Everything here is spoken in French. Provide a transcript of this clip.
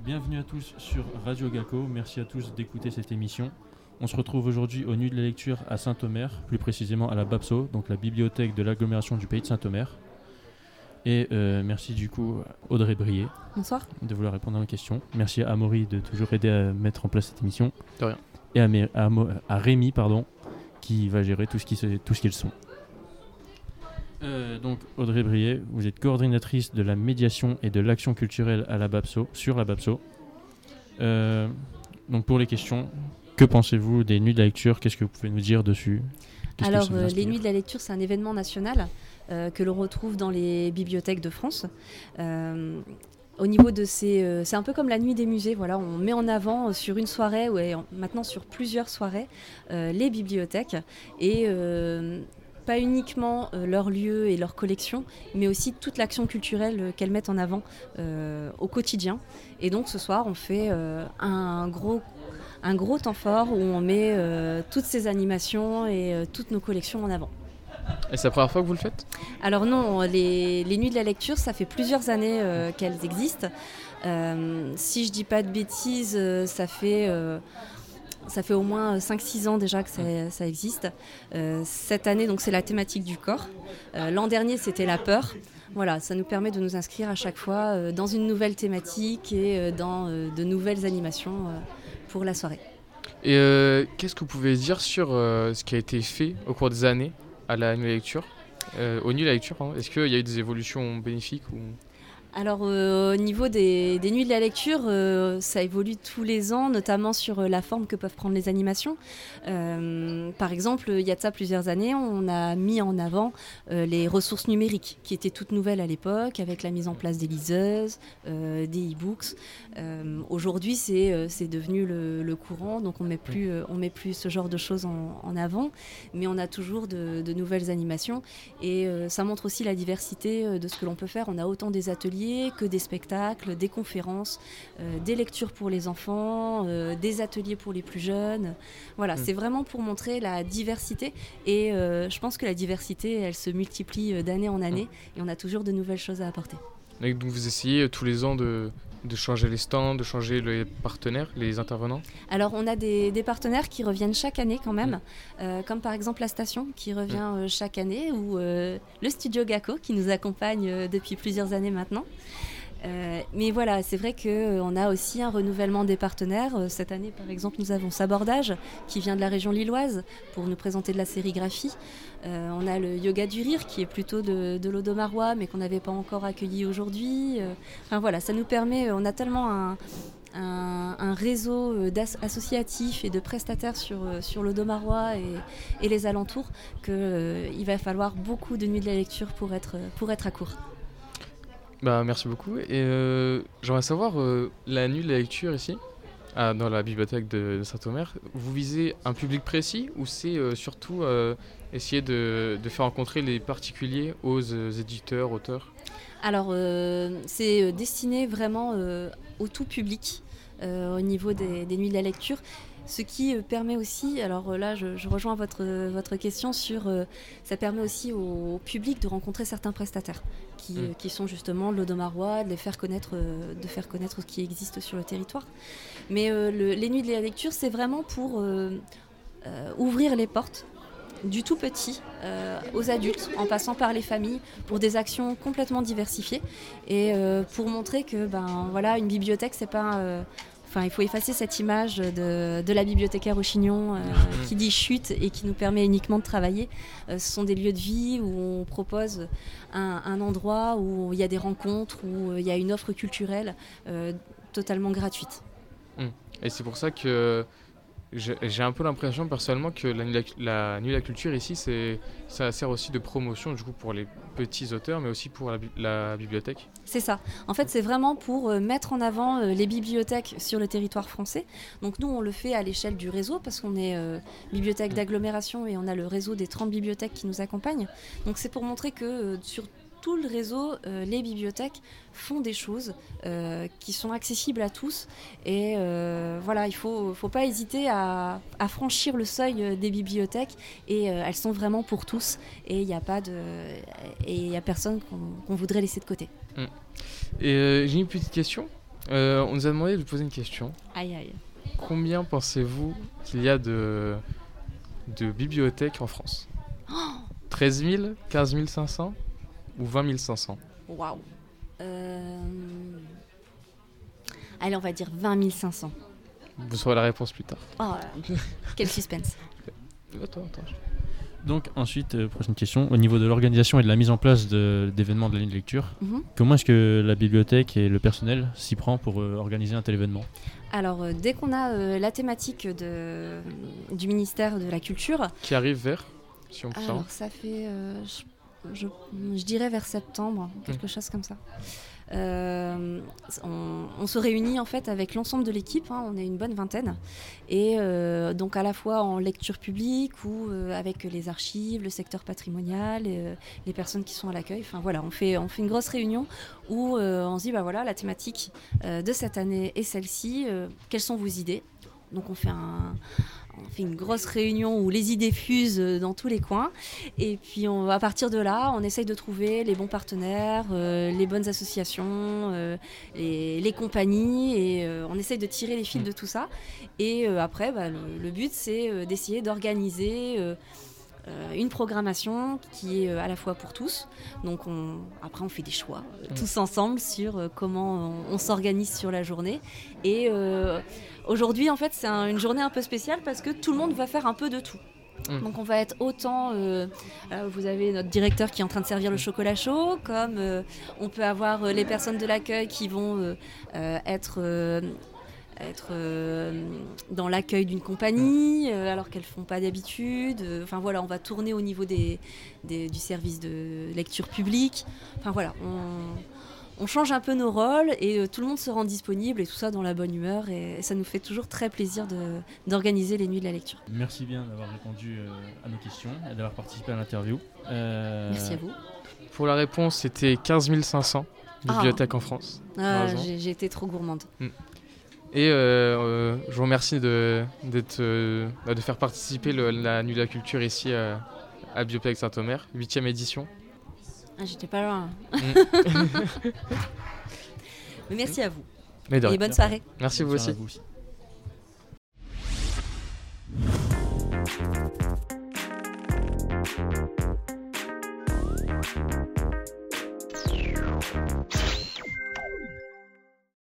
Bienvenue à tous sur Radio Gaco, merci à tous d'écouter cette émission. On se retrouve aujourd'hui aux Nuits de la Lecture à Saint-Omer, plus précisément à la BAPSO, donc la bibliothèque de l'agglomération du Pays de Saint-Omer. Et merci du coup Audrey Brié. Bonsoir. De vouloir répondre à nos questions. Merci à Amaury de toujours aider à mettre en place cette émission. De rien. Et à Rémi, qui va gérer tout ce qui est le son. Donc Audrey Brié, vous êtes coordinatrice de la médiation et de l'action culturelle à la BAPSO, sur la BAPSO. Donc pour les questions, que pensez-vous des Nuits de la Lecture ? Qu'est-ce que vous pouvez nous dire dessus ? Alors les Nuits de la Lecture, c'est un événement national que l'on retrouve dans les bibliothèques de France. Au niveau de c'est un peu comme la nuit des musées, voilà, on met en avant sur une soirée, maintenant sur plusieurs soirées, les bibliothèques et pas uniquement leur lieu et leur collection, mais aussi toute l'action culturelle qu'elles mettent en avant au quotidien. Et donc ce soir, on fait un gros temps fort où on met toutes ces animations et toutes nos collections en avant. Et c'est la première fois que vous le faites ? Alors non, les Nuits de la Lecture, ça fait plusieurs années qu'elles existent. Si je dis pas de bêtises, ça fait au moins 5-6 ans déjà que ça existe. Cette année, donc, c'est la thématique du corps. L'an dernier, c'était la peur. Voilà, ça nous permet de nous inscrire à chaque fois dans une nouvelle thématique et dans de nouvelles animations pour la soirée. Et qu'est-ce que vous pouvez dire sur ce qui a été fait au cours des années à la Nuit de la Lecture, aux Nuits de la Lecture, pardon. Est-ce qu'il y a eu des évolutions bénéfiques ou... Alors au niveau des Nuits de la Lecture, ça évolue tous les ans, notamment sur la forme que peuvent prendre les animations. Par exemple, il y a de ça plusieurs années, on a mis en avant les ressources numériques, qui étaient toutes nouvelles à l'époque, avec la mise en place des liseuses, des e-books. Aujourd'hui, c'est devenu le courant, donc on met plus ce genre de choses en avant, mais on a toujours de nouvelles animations. Et ça montre aussi la diversité de ce que l'on peut faire. On a autant des ateliers que des spectacles, des conférences, des lectures pour les enfants, des ateliers pour les plus jeunes. Voilà, c'est vraiment pour montrer la diversité et je pense que la diversité, elle se multiplie d'année en année et on a toujours de nouvelles choses à apporter. Et donc vous essayez tous les ans de changer les stands, de changer les partenaires, les intervenants ? Alors on a des partenaires qui reviennent chaque année quand même, comme par exemple la station qui revient chaque année ou le studio Gaco qui nous accompagne depuis plusieurs années maintenant. Mais voilà, c'est vrai qu'on a aussi un renouvellement des partenaires. Cette année, par exemple, nous avons Sabordage qui vient de la région lilloise pour nous présenter de la sérigraphie. On a le Yoga du Rire qui est plutôt de l'Audomarois mais qu'on n'avait pas encore accueilli aujourd'hui. Enfin voilà, ça nous permet, on a tellement un réseau associatif et de prestataires sur l'Audomarois et les alentours qu'il va falloir beaucoup de Nuits de la Lecture pour être à court. Bah, merci beaucoup. Et j'aimerais savoir, la Nuit de la Lecture ici, dans la bibliothèque de Saint-Omer, vous visez un public précis ou c'est surtout essayer de faire rencontrer les particuliers aux éditeurs, auteurs ? Alors, c'est destiné vraiment au tout public au niveau des Nuits de la Lecture. Ce qui permet aussi, alors là je rejoins votre question sur, ça permet aussi au public de rencontrer certains prestataires qui sont justement l'Audomarois, de faire connaître ce qui existe sur le territoire. Mais les Nuits de la Lecture, c'est vraiment pour ouvrir les portes du tout petit aux adultes, en passant par les familles, pour des actions complètement diversifiées et pour montrer que voilà, une bibliothèque, c'est pas... il faut effacer cette image de la bibliothécaire au chignon qui dit chute et qui nous permet uniquement de travailler. Ce sont des lieux de vie où on propose un endroit où il y a des rencontres, où il y a une offre culturelle totalement gratuite. Et c'est pour ça que j'ai un peu l'impression personnellement que la Nuit de la Culture ici, ça sert aussi de promotion du coup pour les petits auteurs, mais aussi pour la bibliothèque. C'est ça. En fait, c'est vraiment pour mettre en avant les bibliothèques sur le territoire français. Donc nous, on le fait à l'échelle du réseau parce qu'on est bibliothèque d'agglomération et on a le réseau des 30 bibliothèques qui nous accompagnent. Donc c'est pour montrer que sur tout le réseau, les bibliothèques font des choses qui sont accessibles à tous et voilà, il faut pas hésiter à franchir le seuil des bibliothèques et elles sont vraiment pour tous et il y a personne qu'on voudrait laisser de côté. Et j'ai une petite question. On nous a demandé de poser une question. Aïe aïe. Combien pensez-vous qu'il y a de bibliothèques en France? 13 000, 15 500 ou 20 500? Waouh. Allez, on va dire 20 500. Vous saurez la réponse plus tard. Oh là là. Quel suspense. Attends. Donc ensuite, prochaine question, au niveau de l'organisation et de la mise en place d'événements de la nuit de lecture, Mhm. comment est-ce que la bibliothèque et le personnel s'y prend pour organiser un tel événement? Alors, dès qu'on a la thématique du ministère de la Culture, Qui arrive vers, si on peut savoir. alors ça fait, je dirais vers septembre, quelque chose comme ça. On se réunit en fait avec l'ensemble de l'équipe, on est une bonne vingtaine, et donc à la fois en lecture publique ou avec les archives, le secteur patrimonial, les personnes qui sont à l'accueil. Enfin voilà, on fait une grosse réunion où on se dit bah voilà, la thématique de cette année est celle-ci, quelles sont vos idées? Donc on fait une grosse réunion où les idées fusent dans tous les coins. Et puis à partir de là, on essaye de trouver les bons partenaires, les bonnes associations, les compagnies. Et on essaye de tirer les fils de tout ça. Et après, le but, c'est d'essayer d'organiser une programmation qui est à la fois pour tous. Donc après, on fait des choix tous ensemble sur comment on s'organise sur la journée. Et aujourd'hui, en fait, c'est une journée un peu spéciale parce que tout le monde va faire un peu de tout. Donc on va être autant, vous avez notre directeur qui est en train de servir le chocolat chaud, comme on peut avoir les personnes de l'accueil qui vont être dans l'accueil d'une compagnie alors qu'elles ne font pas d'habitude. Enfin voilà, on va tourner au niveau du service de lecture publique. Enfin voilà, on change un peu nos rôles et tout le monde se rend disponible et tout ça dans la bonne humeur et ça nous fait toujours très plaisir d'organiser les nuits de la lecture. Merci bien d'avoir répondu à nos questions et d'avoir participé à l'interview. Merci à vous. Pour la réponse, c'était 15 500 bibliothèques en France. J'ai été trop gourmande. Et je vous remercie de faire participer la Nuit de la Culture ici à Bibliothèque Saint-Omer, 8e édition. J'étais pas loin. Mais merci à vous. Mais de rien. Et bonne soirée. Merci vous aussi. À vous aussi.